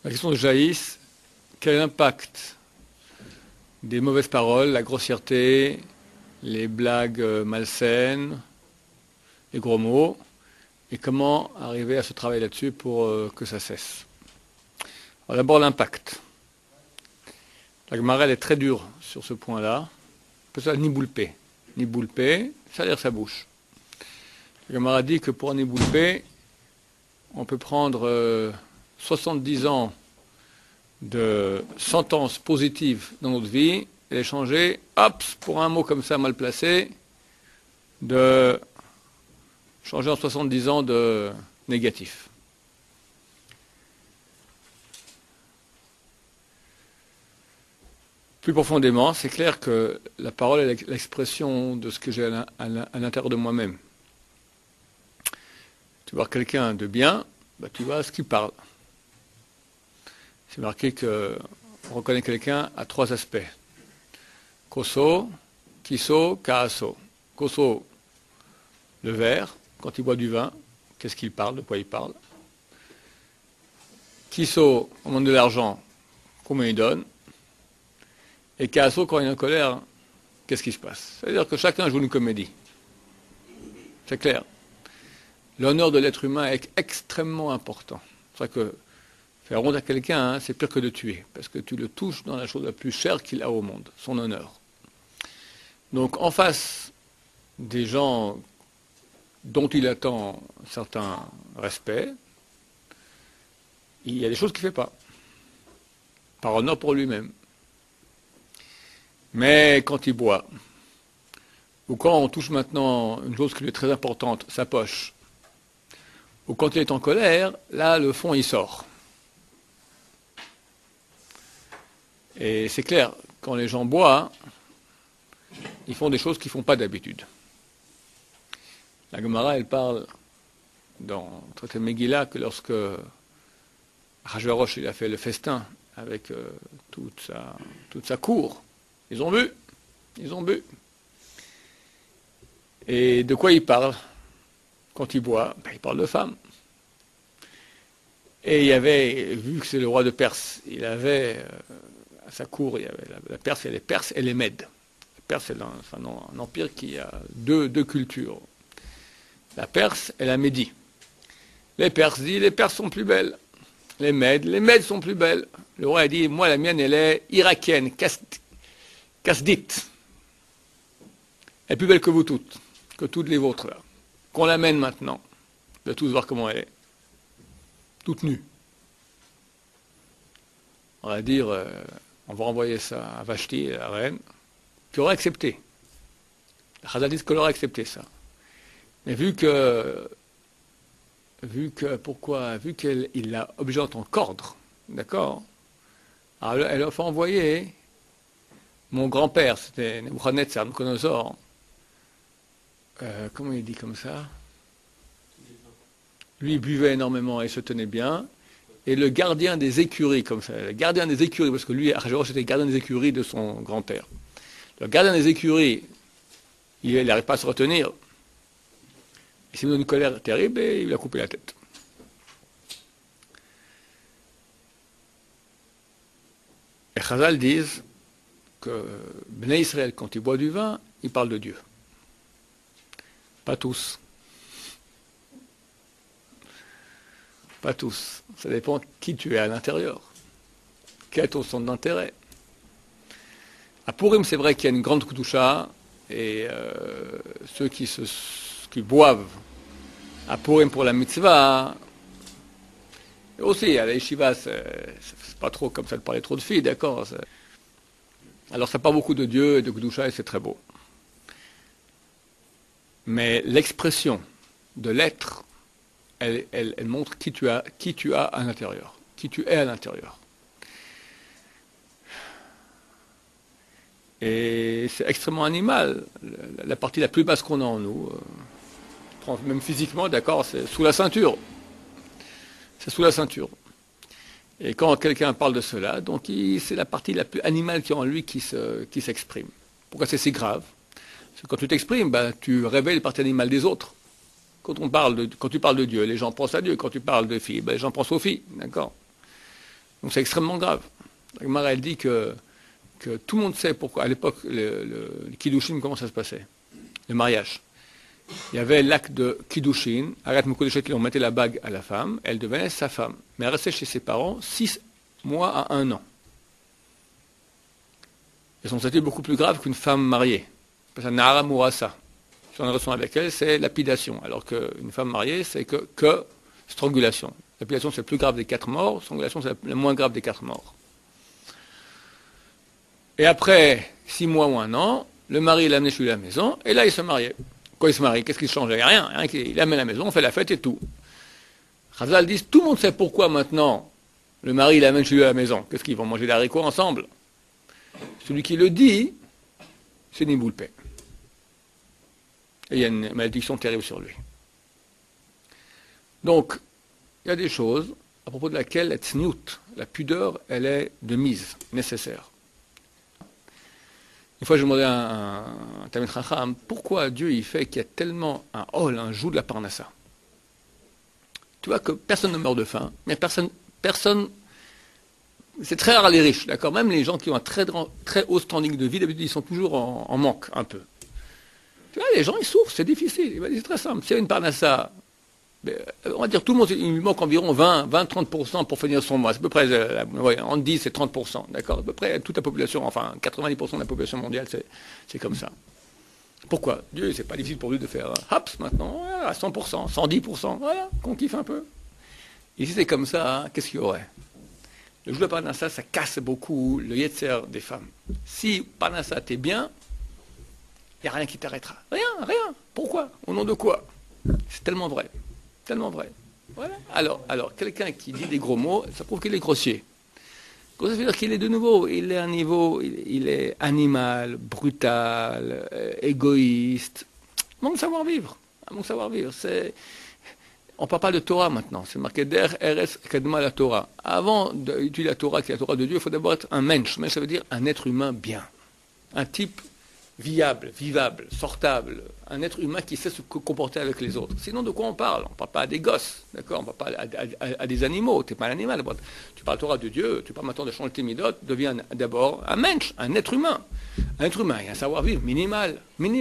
La question de jaillisse, quel est l'impact des mauvaises paroles, la grossièreté, les blagues malsaines, les gros mots, et comment arriver à se travailler là-dessus pour que ça cesse. Alors d'abord l'impact. La Gemara est très dure sur ce point-là. Parce que niboulpé. Niboulpé, ça veut dire sa bouche. La Gemara dit que pour un niboulpé, on peut prendre 70 ans de sentences positives dans notre vie et les changer, hop, pour un mot comme ça mal placé, de changer en 70 ans de négatif. Plus profondément, c'est clair que la parole est l'expression de ce que j'ai à l'intérieur de moi-même. Tu vois quelqu'un de bien, tu vois ce qu'il parle. C'est marqué qu'on reconnaît quelqu'un à 3 aspects. Koso, kiso, kaaso. Koso, le verre, quand il boit du vin, qu'est-ce qu'il parle, de quoi il parle. Kiso, au moment de l'argent, combien il donne. Et kaaso, quand il est en colère, qu'est-ce qui se passe? C'est-à-dire que chacun joue une comédie. C'est clair. L'honneur de l'être humain est extrêmement important. C'est vrai que faire honte à quelqu'un, c'est pire que de tuer, parce que tu le touches dans la chose la plus chère qu'il a au monde, son honneur. Donc en face des gens dont il attend un certain respect, il y a des choses qu'il ne fait pas, par honneur pour lui-même. Mais quand il boit, ou quand on touche maintenant une chose qui lui est très importante, sa poche, ou quand il est en colère, là le fond il sort. Et c'est clair, quand les gens boivent, ils font des choses qu'ils ne font pas d'habitude. La Gemara, elle parle dans le traité de Megillah que lorsque Achashverosh il a fait le festin avec toute sa cour, ils ont bu. Et de quoi il parle quand il boit? Il parle de femmes. Et il y avait, vu que c'est le roi de Perse, il avait à sa cour, il y avait la Perse, il y a les Perses et les Mèdes. La Perse, c'est un empire qui a deux cultures. La Perse et la Médie. Les Perses disent, les Perses sont plus belles. Les Mèdes sont plus belles. Le roi a dit, moi la mienne, elle est irakienne, kasdite. Elle est plus belle que vous toutes, que toutes les vôtres là. Qu'on l'amène maintenant. On va tous voir comment elle est. Toute nue. On va dire, on va envoyer ça à Vashti, la reine, qui aurait accepté. La Chazal dit qu'elle aurait accepté ça. Mais vu qu'il l'a obligée en cordre, d'accord? Alors elle a fait envoyer mon grand-père, c'était Nebuchadnezzar, Nabuchodonosor. Comment il dit comme ça? Lui, il buvait énormément et se tenait bien. Et le gardien des écuries, comme ça, le gardien des écuries, parce que lui, Achashverosh était le gardien des écuries de son grand-père. Le gardien des écuries, il n'arrive pas à se retenir. Il s'est mis dans une colère terrible et il lui a coupé la tête. Et Chazal disent que Bnei Israël, quand il boit du vin, il parle de Dieu. Pas tous. Pas tous. Ça dépend qui tu es à l'intérieur. Quel est ton centre d'intérêt. À Purim, c'est vrai qu'il y a une grande Kedusha, et ceux qui boivent à Purim pour la mitzvah, et aussi à la yeshiva, c'est pas trop comme ça de parler trop de filles, d'accord. Alors ça parle beaucoup de Dieu et de Kedusha, et c'est très beau. Mais l'expression de l'être, elle montre qui tu as à l'intérieur, qui tu es à l'intérieur. Et c'est extrêmement animal, la partie la plus basse qu'on a en nous, même physiquement, d'accord, c'est sous la ceinture. C'est sous la ceinture. Et quand quelqu'un parle de cela, donc c'est la partie la plus animale qui est en lui qui s'exprime. Pourquoi c'est si grave? Parce que quand tu t'exprimes, tu révèles les parties animales des autres. Quand tu parles de Dieu, les gens pensent à Dieu. Quand tu parles de filles, les gens pensent aux filles, d'accord? Donc c'est extrêmement grave. La Gemara, elle dit que tout le monde sait pourquoi, à l'époque, le Kiddushin, comment ça se passait, le mariage. Il y avait l'acte de Kiddushin, Agat Mukodeshet, on mettait la bague à la femme, elle devenait sa femme. Mais elle restait chez ses parents 6 mois à 1 an. Et son statut est beaucoup plus grave qu'une femme mariée. C'est Nahara Mourassa. Si on est relation avec elle, c'est lapidation. Alors qu'une femme mariée, c'est que strangulation. Lapidation, c'est le plus grave des 4 morts. Strangulation, c'est la moins grave des 4 morts. Et après 6 mois ou 1 an, le mari l'a amené chez lui à la maison, et là, il se mariait. Quand il se marie, qu'est-ce qui changeait? Rien. Il l'amène à la maison, on fait la fête et tout. Chazal dit, tout le monde sait pourquoi maintenant le mari l'amène chez lui à la maison. Qu'est-ce qu'ils vont manger des haricots ensemble? Celui qui le dit, c'est Niboulpé. Et il y a une malédiction terrible sur lui. Donc, il y a des choses à propos de laquelle la tzniut, la pudeur, elle est de mise, nécessaire. Une fois, je demandais à un Talmid Chacham, pourquoi Dieu il fait qu'il y a tellement un hol, un joug de la parnassa? Tu vois que personne ne meurt de faim, mais personne, c'est très rare les riches, d'accord? Même les gens qui ont un très haut standing de vie, d'habitude, ils sont toujours en manque, un peu. Tu vois, les gens, ils souffrent, c'est difficile. C'est très simple. S'il y a une parnassa, on va dire tout le monde, il lui manque environ 20-30% pour finir son mois. C'est à peu près, entre 10 et 30%, d'accord? À peu près toute la population, enfin 90% de la population mondiale, c'est comme ça. Pourquoi? Dieu, c'est pas difficile pour lui de faire haps maintenant, à 100%, 110%, voilà, qu'on kiffe un peu. Et si c'est comme ça, hein, qu'est-ce qu'il y aurait? Le jour de Parnassa, ça casse beaucoup le yetzer des femmes. Si Parnassa, t'es bien, il n'y a rien qui t'arrêtera. Rien. Pourquoi? Au nom de quoi? C'est tellement vrai. Tellement vrai. Voilà. Alors, quelqu'un qui dit des gros mots, ça prouve qu'il est grossier. Ça veut dire qu'il est de nouveau, il est à un niveau, il est animal, brutal, égoïste. Manque de savoir-vivre. Manque de savoir-vivre. On ne parle pas de Torah maintenant. C'est marqué Der Eres Kadma la Torah. Avant d'étudier la Torah, qui est la Torah de Dieu, il faut d'abord être un mensch. Mensch, ça veut dire un être humain bien. Un type viable, vivable, sortable, un être humain qui sait se comporter avec les autres. Sinon, de quoi on parle? On ne parle pas à des gosses, d'accord? On ne parle pas à des animaux. Tu n'es pas un animal. Tu parles Torah de Dieu, tu parles maintenant de changer tes midotes, deviens d'abord un mensch, un être humain. Un être humain, il y a un savoir-vivre minimal.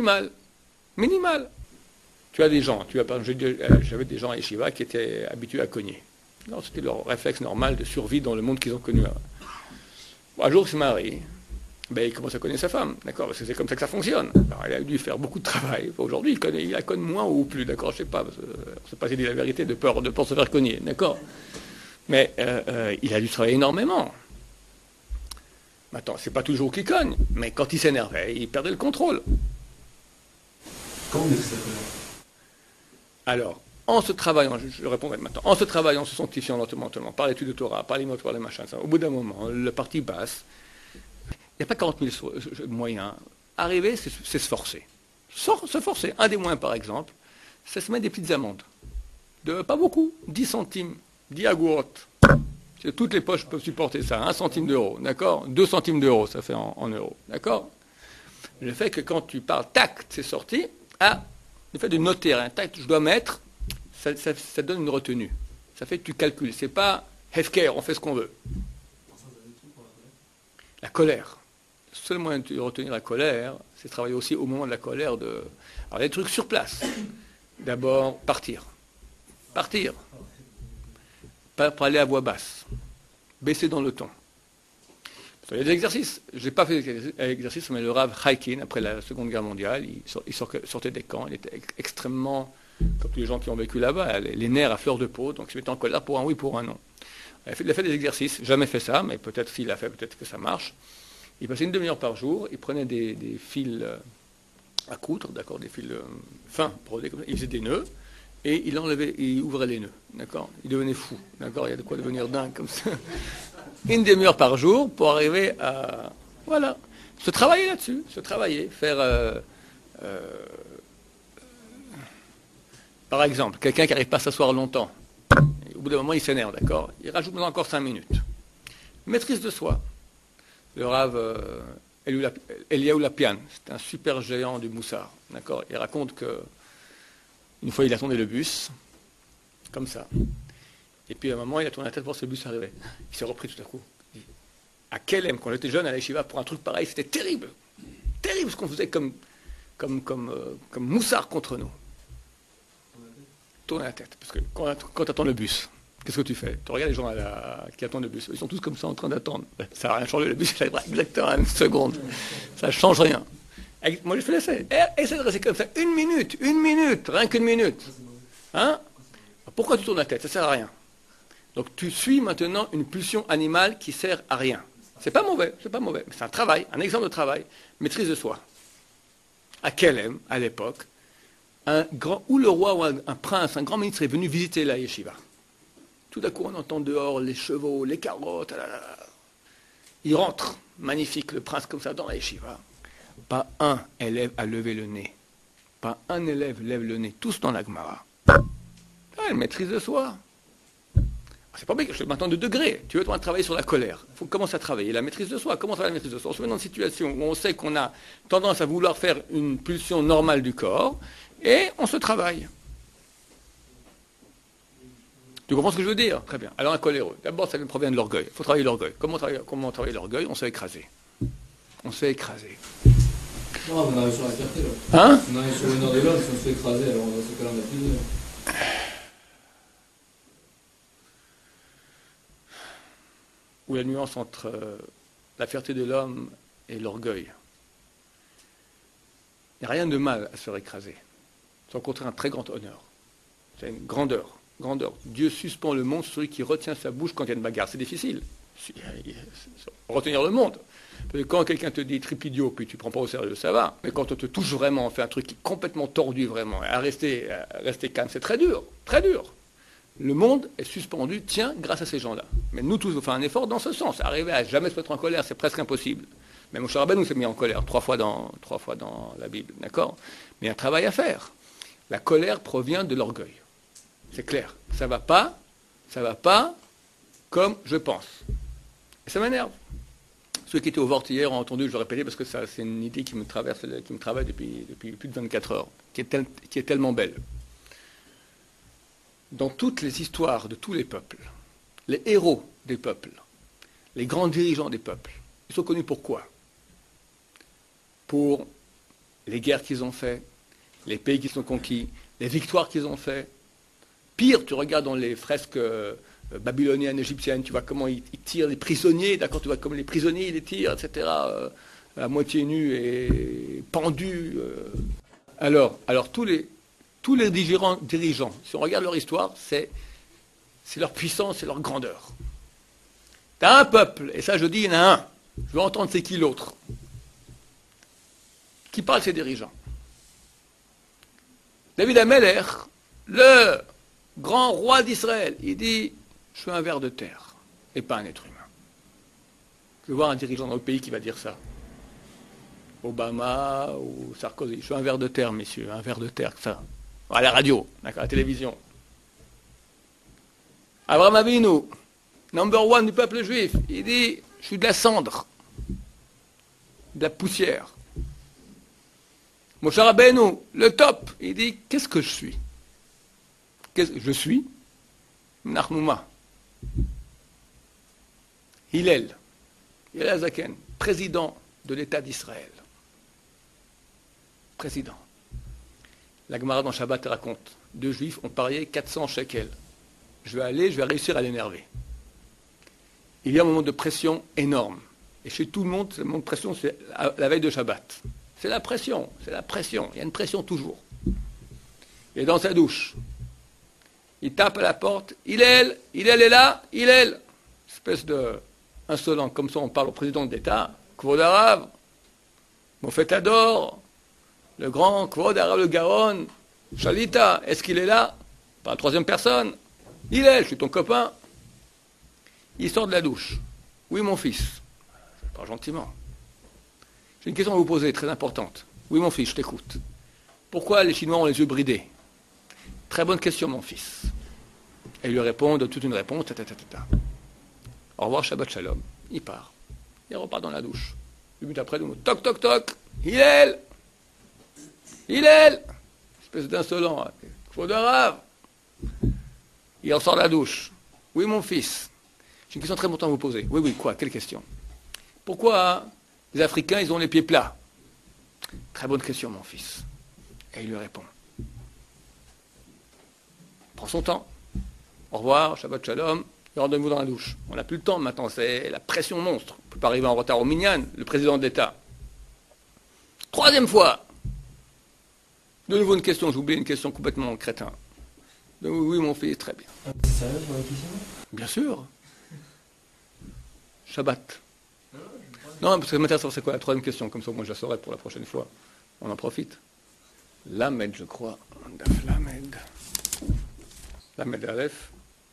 Tu as des gens, j'avais des gens à Yeshiva qui étaient habitués à cogner. C'était leur réflexe normal de survie dans le monde qu'ils ont connu. Un jour, il se marie. Il commence à connaître sa femme, d'accord, parce que c'est comme ça que ça fonctionne. Alors, il a dû faire beaucoup de travail. Aujourd'hui, il la connaît moins ou plus, d'accord, je ne sais pas, parce que, on ne sait pas s'il dit la vérité de peur se faire cogner, d'accord. Mais il a dû travailler énormément. Maintenant, c'est pas toujours qu'il cogne, mais quand il s'énervait, il perdait le contrôle. Comment on explique ça? Alors, en se travaillant, je répondrai maintenant, en se travaillant, se sanctifiant lentement, par l'étude de Torah, par les mots, par les machins, ça, au bout d'un moment, le parti passe. Il n'y a pas 40 000 moyens. Arriver, c'est se forcer. Se forcer. Un des moyens, par exemple, c'est se mettre des petites amendes. Pas beaucoup, 10 centimes, 10 agourot. Toutes les poches peuvent supporter ça. 1 centime d'euro, d'accord? 2 centimes d'euro, ça fait en euros, d'accord? Le fait que quand tu parles, tac, c'est sorti, le fait de noter un tac, je dois mettre, ça donne une retenue. Ça fait que tu calcules. C'est pas hefker, on fait ce qu'on veut. La colère. Le seul moyen de retenir la colère, c'est travailler aussi au moment de la colère Alors, des trucs sur place. D'abord, partir. Pas parler à voix basse. Baisser dans le ton. Il y a des exercices. Je n'ai pas fait d'exercice, mais le Rav Chaikin, après la Seconde Guerre mondiale, il sortait des camps. Il était extrêmement, comme tous les gens qui ont vécu là-bas, les nerfs à fleur de peau, donc il se mettait en colère pour un oui, pour un non. Il a fait des exercices, jamais fait ça, mais peut-être s'il l'a fait, peut-être que ça marche. Il passait une demi-heure par jour, il prenait des fils à coudre, d'accord, des fils fins, brodés comme ça, il faisait des nœuds, et il enlevait, il ouvrait les nœuds, d'accord. Il devenait fou, d'accord, il y a de quoi devenir dingue comme ça. Une demi-heure par jour pour arriver à, voilà, se travailler là-dessus, faire, par exemple, quelqu'un qui n'arrive pas à s'asseoir longtemps, au bout d'un moment il s'énerve, d'accord, il rajoute maintenant encore 5 minutes. Maîtrise de soi. Le Rav Eliaou Lapian, c'est un super géant du Moussard, d'accord. Il raconte que une fois il attendait le bus, comme ça. Et puis à un moment, il a tourné la tête pour voir si le bus arrivait. Il s'est repris tout à coup. À Kelem, quand j'étais jeune à l'Yeshiva, pour un truc pareil, c'était terrible. Terrible ce qu'on faisait comme moussard contre nous. Tourner la tête. Parce que quand tu attends le bus, qu'est-ce que tu fais? Tu regardes les gens qui attendent le bus. Ils sont tous comme ça en train d'attendre. Ça n'a rien changé. Le bus, il arrivera exactement à une seconde. Ça ne change rien. Moi, je fais l'essai. Essaie de rester comme ça. Une minute, rien qu'une minute. Hein? Pourquoi tu tournes la tête? Ça ne sert à rien. Donc tu suis maintenant une pulsion animale qui ne sert à rien. C'est pas mauvais. Mais c'est un travail, un exemple de travail. Maîtrise de soi. À Kelem, à l'époque, où le roi ou un prince, un grand ministre est venu visiter la yeshiva. Tout à coup, on entend dehors les chevaux, les carottes. Il rentre, magnifique, le prince comme ça dans la yeshiva. Pas un élève a levé le nez. Pas un élève lève le nez. Tous dans la Gemara. Une maîtrise de soi. C'est pas bien, je maintenant de degrés. Tu veux travailler sur la colère. Il faut commencer à travailler. La maîtrise de soi. Comment ça va la maîtrise de soi? On se met dans une situation où on sait qu'on a tendance à vouloir faire une pulsion normale du corps et on se travaille. Tu comprends ce que je veux dire? Très bien. Alors un coléreux. D'abord, ça provient de l'orgueil. Il faut travailler l'orgueil. Comment travailler l'orgueil? On se fait écraser. On se fait écraser. Non, on arrive sur la clarté là. Hein? On arrive sur le nord de l'homme, si on se fait écraser, alors dans ce cas-là, on a plus de... Où la nuance entre la fierté de l'homme et l'orgueil. Il n'y a rien de mal à se faire écraser. C'est au contraire un très grand honneur. C'est une grandeur. Dieu suspend le monde sur celui qui retient sa bouche quand il y a une bagarre. C'est difficile. Retenir le monde. Parce que quand quelqu'un te dit tripidio, puis tu ne prends pas au sérieux, ça va. Mais quand on te touche vraiment, on fait un truc qui est complètement tordu vraiment, à rester calme, c'est très dur. Très dur. Le monde est suspendu, tiens, grâce à ces gens-là. Mais nous tous, on fait un effort dans ce sens. Arriver à jamais se mettre en colère, c'est presque impossible. Même Moshe Rabbeinu s'est mis en colère trois fois dans la Bible, d'accord? Mais il y a un travail à faire. La colère provient de l'orgueil. C'est clair. Ça va pas comme je pense. Et ça m'énerve. Ceux qui étaient au Vort hier ont entendu, je le répétais parce que c'est une idée qui me travaille depuis plus de 24 heures, qui est tellement belle. Dans toutes les histoires de tous les peuples, les héros des peuples, les grands dirigeants des peuples, ils sont connus pour quoi? Pour les guerres qu'ils ont faites, les pays qu'ils ont conquis, les victoires qu'ils ont faites. Pire, tu regardes dans les fresques babyloniennes, égyptiennes, tu vois comment ils tirent les prisonniers, d'accord, tu vois comment les prisonniers ils les tirent, etc., à moitié nus et pendus. Alors tous les dirigeants, si on regarde leur histoire, c'est leur puissance, c'est leur grandeur. Tu as un peuple, et ça je dis, il y en a un. Je veux entendre c'est qui l'autre. Qui parle de ses dirigeants? David Ameller, le grand roi d'Israël, il dit, je suis un ver de terre, et pas un être humain. Je veux voir un dirigeant dans le pays qui va dire ça. Obama ou Sarkozy, je suis un ver de terre, messieurs, un ver de terre, ça. À la radio, à la télévision. Abraham Avinu, number one du peuple juif, il dit, je suis de la cendre, de la poussière. Moshe Rabbeinu, le top, il dit, qu'est-ce que je suis? Je suis Nachnouma. Hillel Azaken, président de l'État d'Israël. Président. La Gemara dans Shabbat raconte, deux juifs ont parié 400 shekels. Je vais réussir à l'énerver. Il y a un moment de pression énorme. Et chez tout le monde, ce moment de pression, c'est la veille de Shabbat. C'est la pression. Il y a une pression toujours. Il est dans sa douche. Il tape à la porte. Hillel est là, Hillel. Espèce de insolent, comme ça on parle au président de l'État. Kvod Arav, Mofetador, le grand Kvod Arav le Gaon, Shalita, est-ce qu'il est là? Pas la troisième personne. Hillel, je suis ton copain. Il sort de la douche. Oui, mon fils. Je parle gentiment. J'ai une question à vous poser, très importante. Oui, mon fils, je t'écoute. Pourquoi les Chinois ont les yeux bridés? Très bonne question, mon fils. Et il lui répond de toute une réponse. Au revoir, Shabbat Shalom. Il part. Il repart dans la douche. 2 minutes après, toc, toc, toc. Hillel. Espèce d'insolent. Kvod Arav. Il en sort de la douche. Oui, mon fils. J'ai une question très importante à vous poser. Oui, quoi? Quelle question? Pourquoi les Africains, ils ont les pieds plats? Très bonne question, mon fils. Et il lui répond. Prends son temps. Au revoir, Shabbat Shalom, et rendez-vous dans la douche. On n'a plus le temps maintenant, c'est la pression monstre. On ne peut pas arriver en retard au Minyan, le président de l'État. Troisième fois. De nouveau une question, j'ai oublié une question complètement crétin. Oui, mon fils, très bien. C'est sérieux pour la question? Bien sûr. Shabbat. Non, parce que m'intéresse, c'est quoi la troisième question? Comme ça, moi, je la saurai pour la prochaine fois. On en profite. Lamed, je crois. Lamed. Lamed Aleph.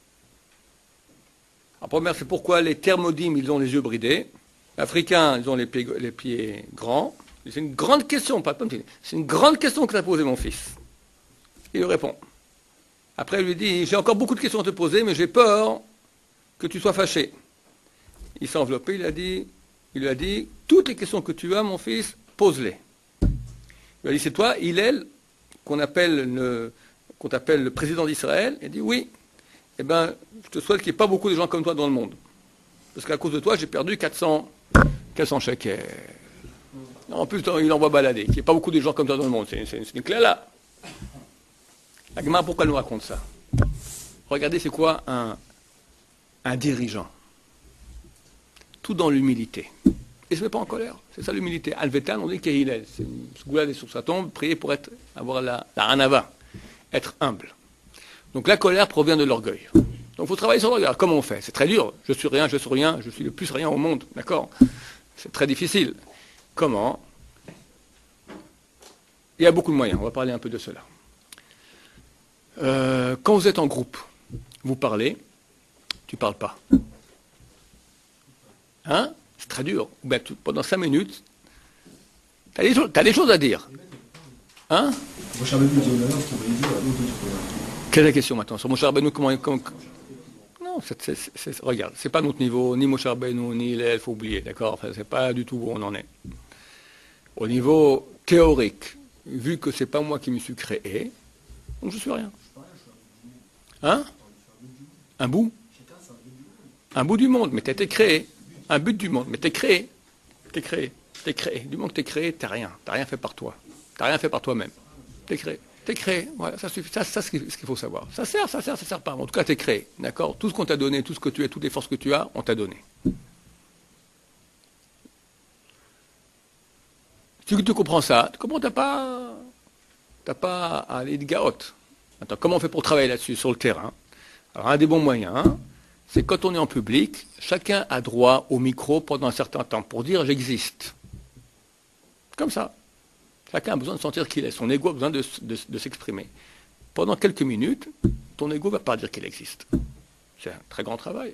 La première, c'est pourquoi les thermodymes, ils ont les yeux bridés. Les Africains, ils ont les pieds grands. C'est une grande question, pas de petite. C'est une grande question que tu as posée, mon fils. Il lui répond. Après, il lui dit, j'ai encore beaucoup de questions à te poser, mais j'ai peur que tu sois fâché. Il s'est enveloppé, il lui a dit, toutes les questions que tu as, mon fils, pose-les. Il lui a dit, c'est toi, Hillel, qu'on appelle le président d'Israël. Il dit, oui. Eh bien, je te souhaite qu'il n'y ait pas beaucoup de gens comme toi dans le monde. Parce qu'à cause de toi, j'ai perdu 400 shekels. En plus, il envoie balader. Il n'y a pas beaucoup de gens comme toi dans le monde. C'est une clé là. La Gemara, pourquoi elle nous raconte ça? Regardez, c'est quoi un dirigeant? Tout dans l'humilité. Et il ne se met pas en colère. C'est ça l'humilité. Alvetan, on dit qu'il est Hillel. C'est se goulader sur sa tombe, prier pour avoir la hanava, être humble. Donc la colère provient de l'orgueil. Donc il faut travailler sur l'orgueil. Comment on fait? C'est très dur. Je suis rien, je suis le plus rien au monde. D'accord? C'est très difficile. Comment? Il y a beaucoup de moyens. On va parler un peu de cela. Quand vous êtes en groupe, vous parlez, tu ne parles pas. Hein? C'est très dur. Ben, pendant 5 minutes, tu as des choses à dire. Hein? Quelle est la question maintenant? Sur Moshe Rabbeinu, comment... Non, regarde, c'est pas notre niveau, ni Moshe Rabbeinu, ni Hillel, il faut oublier, d'accord? Enfin, c'est pas du tout où on en est. Au niveau théorique, vu que c'est pas moi qui me suis créé, donc je suis rien. Hein? Un bout? Un bout du monde, mais tu as été créé. Un but du monde, mais tu es créé. T'es créé. Du moment que tu es créé, tu n'as rien. Tu n'as rien fait par toi. Tu n'as rien fait par toi-même. Tu es créé. T'es créé, voilà, ça suffit. Ça c'est ce qu'il faut savoir. Ça sert pas. En tout cas, t'es créé, d'accord? Tout ce qu'on t'a donné, tout ce que tu es, toutes les forces que tu as, on t'a donné. Si tu comprends ça, tu comprends, t'as pas à aller de garotte. Attends, comment on fait pour travailler là-dessus, sur le terrain? Alors, un des bons moyens, c'est quand on est en public, chacun a droit au micro pendant un certain temps pour dire j'existe. Comme ça. Chacun a besoin de sentir qu'il est. Son ego a besoin de s'exprimer. Pendant quelques minutes, ton ego ne va pas dire qu'il existe. C'est un très grand travail.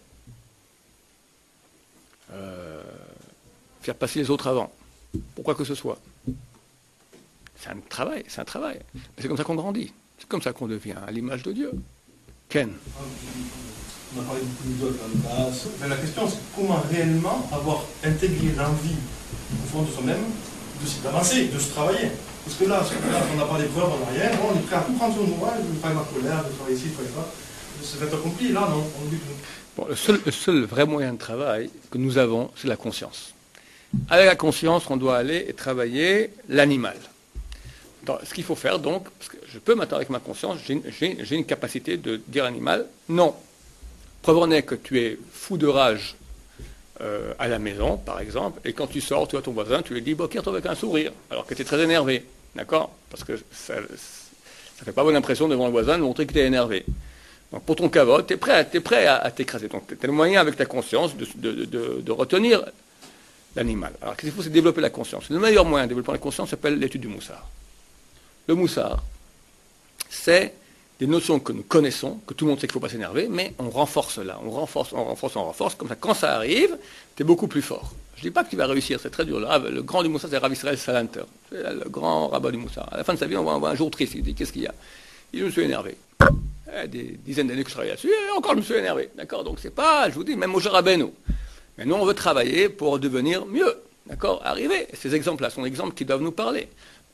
Faire passer les autres avant. Pourquoi que ce soit. C'est un travail. Mais c'est comme ça qu'on grandit. C'est comme ça qu'on devient à l'image de Dieu. Ken. On a parlé beaucoup d'idoles dans le bas. Mais la question, c'est comment réellement avoir intégré l'envie au fond de soi-même d'avancer, de se travailler. Parce que là, on n'a pas d'épreuve, on n'a rien, on est prêt à tout prendre sur nous, de faire ma colère, de travailler ici, de faire ça. C'est fait accompli, là, non, on oublie tout. Bon, le seul vrai moyen de travail que nous avons, c'est la conscience. Avec la conscience, on doit aller et travailler l'animal. Ce qu'il faut faire, donc, parce que je peux maintenant, avec ma conscience, j'ai une capacité de dire à l'animal, non. Preuve en est que tu es fou de rage à la maison, par exemple, et quand tu sors, tu vois ton voisin, tu lui dis Bokir avec un sourire, alors que tu es très énervé, d'accord? Parce que ça ne fait pas bonne impression devant le voisin de montrer que tu es énervé. Donc pour ton cavote, tu es prêt à t'écraser. Donc tu as le moyen avec ta conscience de retenir l'animal. Alors qu'est-ce qu'il faut, c'est développer la conscience. Le meilleur moyen de développer la conscience s'appelle l'étude du moussard. Le moussard, c'est des notions que nous connaissons, que tout le monde sait qu'il ne faut pas s'énerver, mais on renforce là, on renforce, comme ça, quand ça arrive, tu es beaucoup plus fort. Je ne dis pas que tu vas réussir, c'est très dur. Le grand du Moussard, c'est Rav Israël Salanter, c'est le grand rabbin du Moussard. À la fin de sa vie, on voit un jour triste, il dit, qu'est-ce qu'il y a? Il dit, je me suis énervé. Des dizaines d'années que je travaille là-dessus, et encore je me suis énervé. D'accord? Donc c'est pas, je vous dis, même Moshe Rabbeinu. Mais nous, on veut travailler pour devenir mieux. D'accord? Arriver. Ces exemples-là sont des exemples qui doivent nous parler.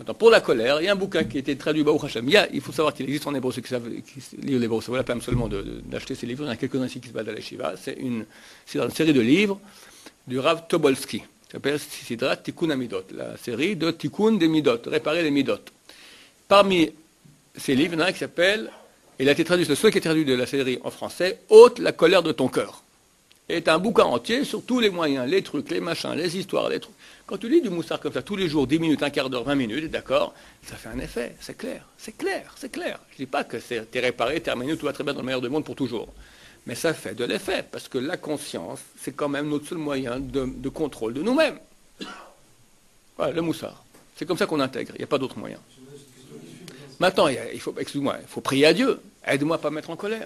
Maintenant, pour la colère, il y a un bouquin qui a été traduit Baruch Hashem. Il faut savoir qu'il existe en hébreu, ceux qui savent lire l'hébreu, ça vaut la peine seulement d'acheter ces livres. Il y en a quelques-uns ici qui se battent à la Shiva. C'est une série de livres du Rav Tobolski, qui s'appelle Sidrat Tikkun Amidot, la série de Tikkun des Midot, réparer les Midot. Parmi ces livres, il y en a un qui s'appelle, il a été traduit, c'est le seul qui est traduit de la série en français, Ôte la colère de ton cœur. Et c'est un bouquin entier sur tous les moyens, les trucs, les machins, les histoires, les trucs. Quand tu lis du Moussar comme ça, tous les jours, 10 minutes, un quart d'heure, 20 minutes, d'accord, ça fait un effet, c'est clair, c'est clair, c'est clair. Je ne dis pas que t'es réparé, terminé, tout va très bien dans le meilleur du monde pour toujours. Mais ça fait de l'effet, parce que la conscience, c'est quand même notre seul moyen de contrôle de nous-mêmes. Voilà, le Moussar. C'est comme ça qu'on intègre, il n'y a pas d'autre moyen. Maintenant, il faut prier à Dieu. Aide-moi à ne pas me mettre en colère.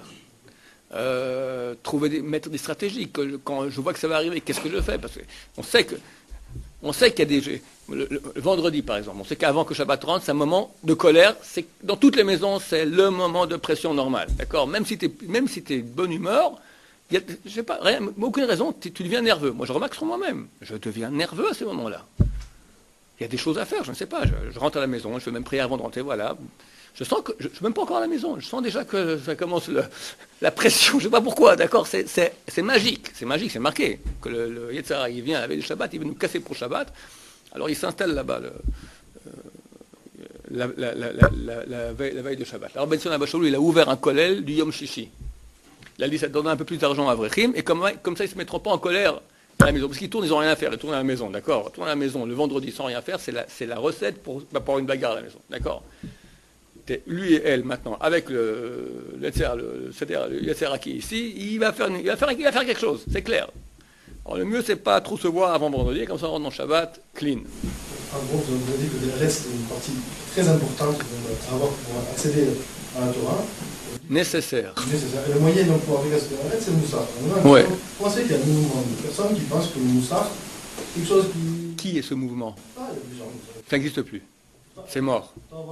Mettre des stratégies. Quand je vois que ça va arriver, qu'est-ce que je fais? Parce qu'on sait qu'il y a des... Le vendredi, par exemple, on sait qu'avant que Shabbat rentre, c'est un moment de colère. Dans toutes les maisons, c'est le moment de pression normale. D'accord? Même si tu es de bonne humeur, je sais pas, aucune raison, tu deviens nerveux. Moi, je remarque sur moi-même. Je deviens nerveux à ce moment-là. Il y a des choses à faire, je ne sais pas. Je rentre à la maison, je fais même prière avant de rentrer, voilà. Je sens que je ne suis même pas encore à la maison. Je sens déjà que ça commence la pression. Je ne sais pas pourquoi, d'accord. C'est magique, c'est marqué. Que le Yetzirah, il vient avec le Shabbat, il veut nous casser pour Shabbat. Alors il s'installe là-bas la veille de Shabbat. Alors Ben Sion Abasholou, il a ouvert un kollel du Yom Shishi. Il a dit ça donne un peu plus d'argent à Vrechim, et comme ça ils ne se mettront pas en colère à la maison. Parce qu'ils tournent, ils n'ont rien à faire. Ils tournent à la maison, d'accord. Tourner à la maison le vendredi sans rien faire, c'est la recette pour une bagarre à la maison, d'accord. Lui et elle maintenant, avec le Yetzirah qui est ici, il va faire quelque chose, c'est clair. Alors le mieux, c'est pas trop se voir avant vendredi, comme ça on rentre dans Shabbat, clean. En gros, vous avez dit que le reste est une partie très importante pour accéder à la Torah. Nécessaire. Et le moyen donc, pour arriver à ce reste, c'est le Moussar. Ouais. Vous pensez qu'il y a un mouvement de personnes qui pensent que le Moussar, c'est quelque chose qui... Qui est ce mouvement? Il y a plusieurs Moussar. Ça n'existe plus. C'est mort.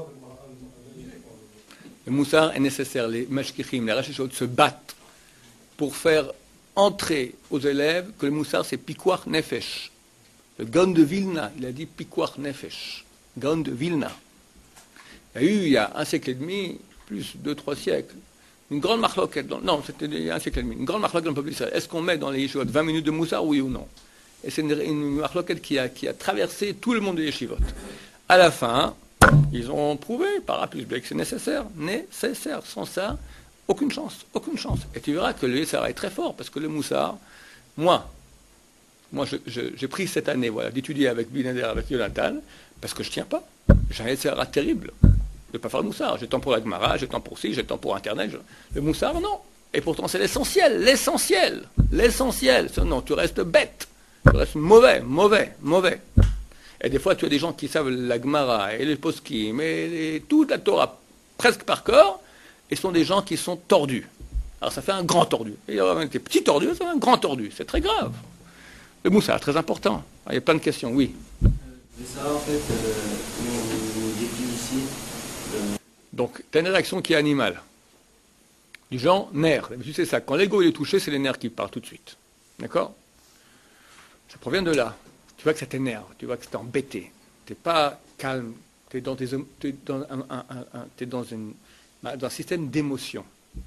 Le Moussar est nécessaire. Les Mashkichim, les Rachishot se battent pour faire entrer aux élèves que le Moussar c'est Pikuach Nefesh. Le Gaon de Vilna, il a dit Pikuach Nefesh. Gaon de Vilna. Il y a un siècle et demi, plus 2-3 siècles, une grande marloquette. Non, c'était il y a un siècle et demi. Une grande marloquette dans le peuple d'Israël. Est-ce qu'on met dans les yeshivot 20 minutes de Moussar, oui ou non? Et c'est une marloquette qui a traversé tout le monde des yeshivot. À la fin, ils ont prouvé par A plus B que c'est nécessaire. Nécessaire. Sans ça, aucune chance. Aucune chance. Et tu verras que le Yetzirah est très fort, parce que le Moussar, moi j'ai pris cette année d'étudier avec Binader, avec Yonatan, parce que je ne tiens pas. J'ai un Yetzirah terrible de ne pas faire le Moussar. J'ai le temps pour la Gemara, j'ai le temps pour ci, j'ai le temps pour Internet. Le Moussar, non. Et pourtant, c'est l'essentiel. Sinon, tu restes bête. Tu restes mauvais. Et des fois, tu as des gens qui savent la Gemara et les poskim et toute la Torah presque par cœur, et sont des gens qui sont tordus. Alors ça fait un grand tordu. Et il y a des petits tordus, ça fait un grand tordu. C'est très grave. Le Moussar, très important. Il y a plein de questions, oui. Mais ça, en fait, on définit ici. Donc, tu as une réaction qui est animale. Du genre, nerf. Tu sais ça, quand l'ego est touché, c'est les nerfs qui parlent tout de suite. D'accord? Ça provient de là. Tu vois que ça t'énerve, tu vois que c'est embêté. Tu n'es pas calme, tu es dans un système d'émotion.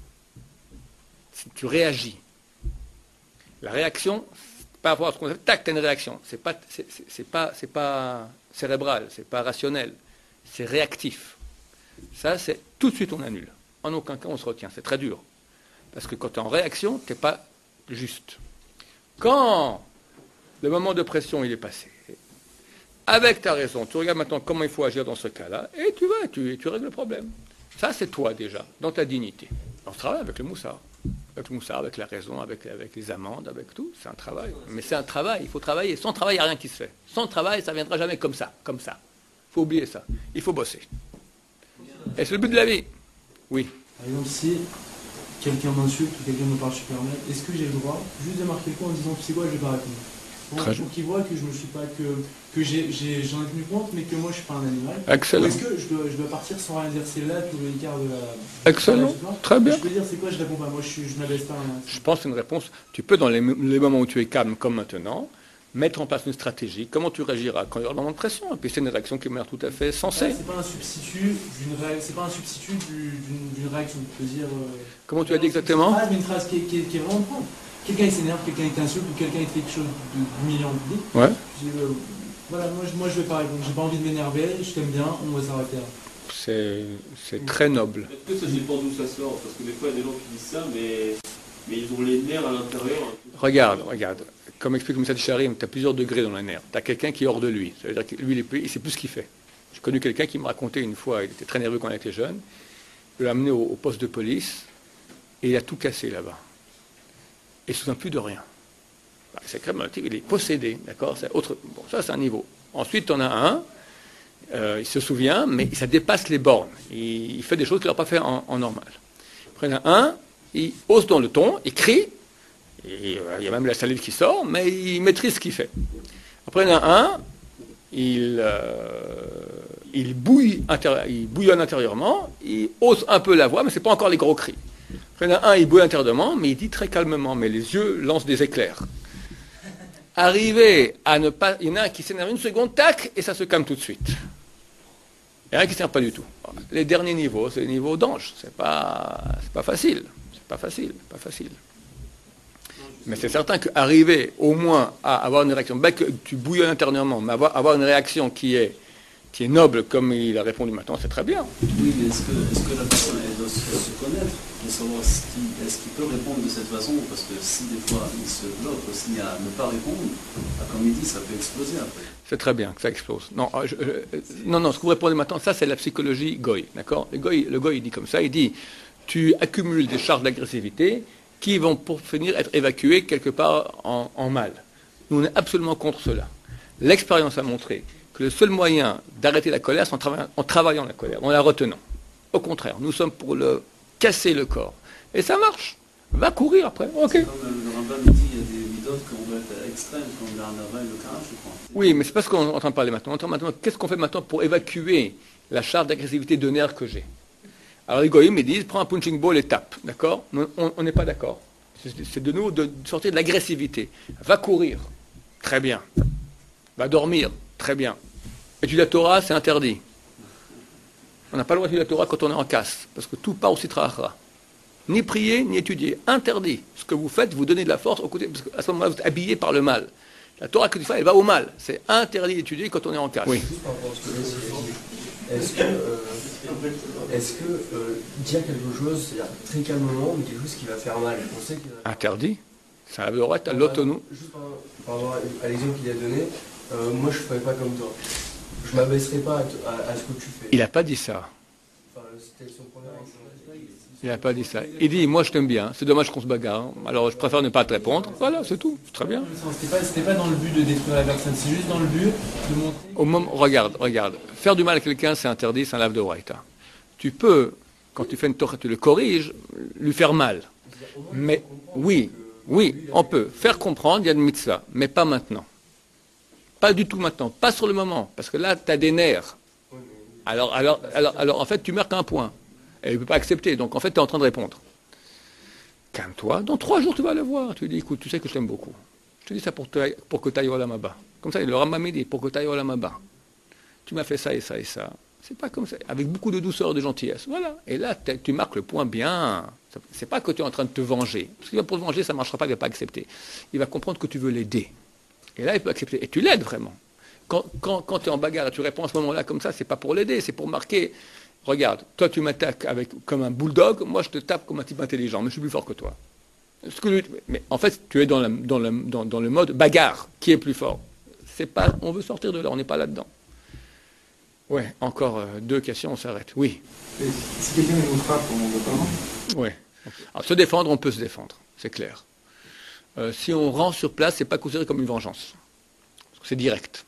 Tu réagis. La réaction, par rapport à ce qu'on fait, tac, tu as une réaction. C'est pas cérébral, c'est pas rationnel, c'est réactif. Ça, c'est tout de suite on annule. En aucun cas on se retient. C'est très dur. Parce que quand tu es en réaction, tu n'es pas juste. Quand le moment de pression il est passé, avec ta raison, tu regardes maintenant comment il faut agir dans ce cas-là, et tu règles le problème. Ça, c'est toi déjà, dans ta dignité. On travaille avec le Moussar. Avec le Moussar, avec la raison, avec les amendes, avec tout. C'est un travail. Mais c'est un travail, il faut travailler. Sans travail, il n'y a rien qui se fait. Sans travail, ça ne viendra jamais comme ça. Il faut oublier ça. Il faut bosser. Et c'est le but de la vie. Oui. Par exemple, si quelqu'un m'insulte ou quelqu'un me parle super mal, est-ce que j'ai le droit juste de marquer le coup en disant tu sais quoi, je vais pas répondre pour qu'il voit que je me suis pas que j'en ai tenu compte, mais que moi je suis pas un animal. Excellent. Ou est-ce que je dois partir sans rien dire? C'est là tout l'écart de la. Excellent. Très bien. Je peux dire c'est quoi, je réponds pas. Moi je m'abaisse pas. Je pense que c'est une réponse. Tu peux dans les moments où tu es calme comme maintenant, mettre en place une stratégie. Comment tu réagiras quand il y aura un moment de pression? Et puis c'est une réaction qui m'a l'air tout à fait sensée. C'est pas un substitut d'une réaction. Tu peux dire. Comment tu as dit exactement? Une phrase qui est vraiment propre. Quelqu'un il s'énerve, quelqu'un il t'insulte ou quelqu'un il fait quelque chose d'humiliant. Ouais. Voilà, moi je vais pas répondre. J'ai pas envie de m'énerver. Je t'aime bien. On va s'arrêter là. C'est très noble. Est-ce que ça dépend d'où ça sort? Parce que des fois, il y a des gens qui disent ça, mais ils ont les nerfs à l'intérieur. Regarde. Comme explique le message Charim, tu as plusieurs degrés dans les nerfs. Tu as quelqu'un qui est hors de lui. Ça veut dire que lui, il ne sait plus ce qu'il fait. J'ai connu quelqu'un qui me racontait une fois, il était très nerveux quand il était jeune. Je l'ai amené au poste de police et il a tout cassé là-bas. Et il ne se souvient plus de rien. C'est quand même, il est possédé, d'accord? Bon, ça, c'est un niveau. Ensuite, on a un. Il se souvient, mais ça dépasse les bornes. Il fait des choses qu'il n'a pas fait en normal. Après, il y en a un, il hausse dans le ton, il crie, et, il y a même la salive qui sort, mais il maîtrise ce qu'il fait. Après, il y en a un, il bouillonne intérieurement, il hausse un peu la voix, mais ce n'est pas encore les gros cris. Après, il y en a un, il bouillonne intérieurement, mais il dit très calmement, mais les yeux lancent des éclairs. Arriver à ne pas... Il y en a un qui s'énerve une seconde, tac, et ça se calme tout de suite. Il y en a un qui ne s'énerve pas du tout. Les derniers niveaux, c'est les niveaux d'ange. C'est pas facile. C'est pas facile. Mais c'est certain qu'arriver au moins à avoir une réaction, que tu bouillonnes intérieurement, mais avoir une réaction qui est noble, comme il a répondu maintenant, c'est très bien. Oui, mais est-ce que la personne doit se connaître, de savoir est-ce qu'il peut répondre de cette façon? Parce que si des fois il se bloque aussi à ne pas répondre, comme il dit, ça peut exploser après. C'est très bien que ça explose. Non, ce que vous répondez maintenant, ça c'est la psychologie Goy, d'accord? Le Goy, il dit comme ça, il dit, tu accumules des charges d'agressivité qui vont pour finir être évacuées quelque part en mal. Nous, on est absolument contre cela. L'expérience a montré que le seul moyen d'arrêter la colère, c'est en travaillant la colère, en la retenant. Au contraire, nous sommes pour casser le corps. Et ça marche. Va courir après. Ok. Comme le rabbin dit, il y a des méthodes qu'on doit être extrêmes, comme le Harnava et le Karash, je crois. Oui, mais c'est pas ce qu'on est en train de parler maintenant. Qu'est-ce qu'on fait maintenant pour évacuer la charge d'agressivité de nerfs que j'ai? Alors les goïms, ils disent, prends un punching ball et tape. D'accord? On n'est pas d'accord. C'est de nous de sortir de l'agressivité. Va courir. Très bien. Va dormir. Très bien. Étudier la Torah, c'est interdit. On n'a pas le droit d'étudier la Torah quand on est en casse, parce que tout part au Sitra Achra. Ni prier, ni étudier. Interdit. Ce que vous faites, vous donnez de la force au côté, parce qu'à ce moment-là, vous êtes habillé par le mal. La Torah que tu fais, elle va au mal. C'est interdit d'étudier quand on est en casse. Oui. Est-ce que dire quelque chose, c'est-à-dire très calmement, mais quelque chose qui va faire mal, on sait qu'il interdit. Ça devrait être à l'autonomie. Juste par rapport à l'exemple qu'il a donné, moi je ne ferais pas comme toi. Je ne m'abaisserai pas à ce que tu fais. Il n'a pas dit ça. Enfin, c'était son premier exemple. Il n'a pas dit ça. Il dit, moi je t'aime bien, c'est dommage qu'on se bagarre, alors je préfère ne pas te répondre. Voilà, c'est tout, c'est très bien. C'était pas dans le but de détruire la personne, c'est juste dans le but de montrer... Regarde. Faire du mal à quelqu'un, c'est interdit, c'est un lave de Wraïta. Tu peux, quand tu fais une torah, tu le corriges, lui faire mal. Mais oui, on peut. Faire comprendre, il y a une mitzvah, mais pas maintenant. Pas du tout maintenant, pas sur le moment, parce que là, tu as des nerfs. Alors, en fait, tu marques un point. Elle ne peut pas accepter, donc en fait, tu es en train de répondre. Calme-toi, dans 3 jours, tu vas le voir. Tu lui dis, écoute, tu sais que je t'aime beaucoup. Je te dis ça pour que tu ailles au Lamaba. Comme ça, le Rambam dit, pour que tu ailles au Lamaba. Tu m'as fait ça et ça et ça. C'est pas comme ça, avec beaucoup de douceur, de gentillesse. Voilà. Et là, tu marques le point bien. C'est pas que tu es en train de te venger. Parce qu'il va pour te venger, ça ne marchera pas, il ne va pas accepter. Il va comprendre que tu veux l'aider. Et là, il peut accepter. Et tu l'aides vraiment. Quand tu es en bagarre et tu réponds à ce moment-là comme ça, c'est pas pour l'aider, c'est pour marquer. Regarde, toi tu m'attaques comme un bulldog, moi je te tape comme un type intelligent, mais je suis plus fort que toi. Mais en fait, tu es dans le mode bagarre, qui est plus fort. On veut sortir de là, on n'est pas là-dedans. Ouais, encore 2 questions, on s'arrête. Oui. Et si quelqu'un nous frappe, on ne va pas rendre? Oui. Alors, se défendre, on peut se défendre, c'est clair. Si on rend sur place, c'est pas considéré comme une vengeance. Parce que c'est direct.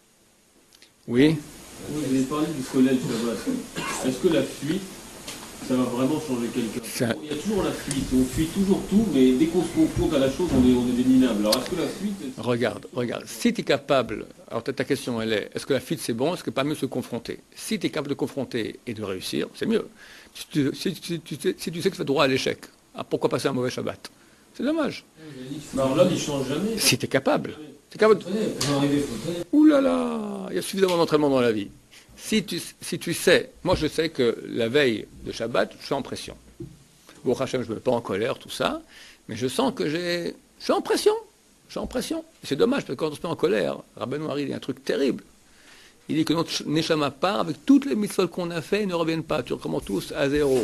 Oui. Vous avez parlé du collège Shabbat. Est-ce que la fuite, ça va vraiment changer quelqu'un? Il y a toujours la fuite, on fuit toujours tout, mais dès qu'on se confronte à la chose, on est des minables. Alors est-ce que la fuite... Regarde, si tu es capable, alors ta question elle est que la fuite c'est bon, est-ce que pas mieux se confronter? Si tu es capable de confronter et de réussir, c'est mieux. Si tu sais que tu fais droit à l'échec, pourquoi passer un mauvais Shabbat? C'est dommage. Alors l'homme il change jamais. Si tu es capable. C'est qu'à votre... Faut arriver, faut tenir. Ouh là là, il y a suffisamment d'entraînement dans la vie. Si tu sais, moi je sais que la veille de Shabbat, je suis en pression. Bon, Hachem, je ne me mets pas en colère, tout ça, mais je sens que je suis en pression. Je suis en pression. C'est dommage, parce que quand on se met en colère, Rabbeinu Hari dit un truc terrible. Il dit que notre Neshama part avec toutes les mitzvot qu'on a fait, ils ne reviennent pas. Tu recommences tous à zéro.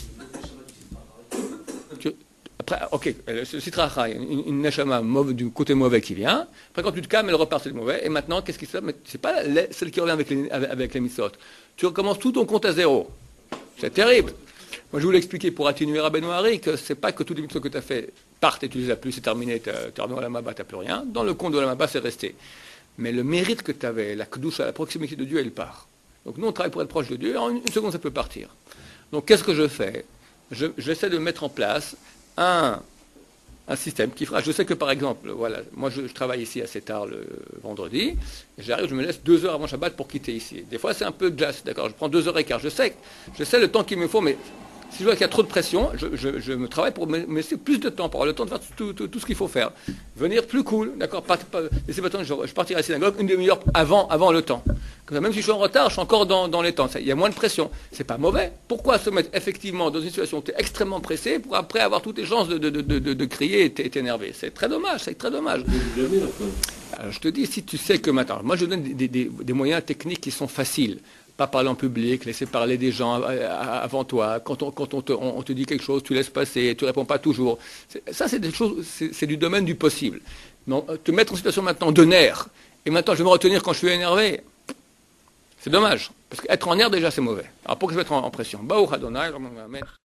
Après, ok, le Sitra Achra, une Neshama du côté mauvais qui vient. Après, quand tu te calmes, elle repart sur le mauvais. Et maintenant, qu'est-ce qui se passe? Mais c'est pas celle qui revient avec les mitzvot. Tu recommences tout ton compte à zéro. C'est terrible. Moi, je voulais expliquer pour atténuer Rabbeinu Hari que c'est pas que toutes les mitzvot que tu as fait partent et tu les as plus, c'est terminé, tu es revenu à la Maba, tu n'as plus rien. Dans le compte de la Maba, c'est resté. Mais le mérite que tu avais, la kedusha, la proximité de Dieu, elle part. Donc nous, on travaille pour être proche de Dieu, en une seconde, ça peut partir. Donc qu'est-ce que je fais? J'essaie de mettre en place un système qui fera... Je sais que par exemple, voilà, moi je travaille ici assez tard le vendredi, j'arrive, je me laisse 2 heures avant Shabbat pour quitter ici. Des fois c'est un peu jazz, d'accord, je prends 2h15, je sais le temps qu'il me faut, mais si je vois qu'il y a trop de pression, je me travaille pour me laisser plus de temps, pour avoir le temps de faire tout ce qu'il faut faire. Venir plus cool, d'accord, laissez pas le temps, je partirai à la synagogue une demi-heure avant le temps. Comme ça, même si je suis en retard, je suis encore dans les temps. Il y a moins de pression. C'est pas mauvais. Pourquoi se mettre effectivement dans une situation où tu es extrêmement pressé pour après avoir toutes les chances de crier et t'énerver? C'est très dommage, c'est très dommage. Alors, je te dis, si tu sais que maintenant, moi je donne des moyens techniques qui sont faciles. Pas parler en public, laisser parler des gens avant toi. Quand on te dit quelque chose, tu laisses passer, tu réponds pas toujours. Ça, c'est des choses, c'est du domaine du possible. Mais te mettre en situation maintenant de nerfs, et maintenant je vais me retenir quand je suis énervé, c'est dommage. Parce qu'être en nerfs déjà, c'est mauvais. Alors pourquoi je vais être en pression? Baruch Adonai, Amen.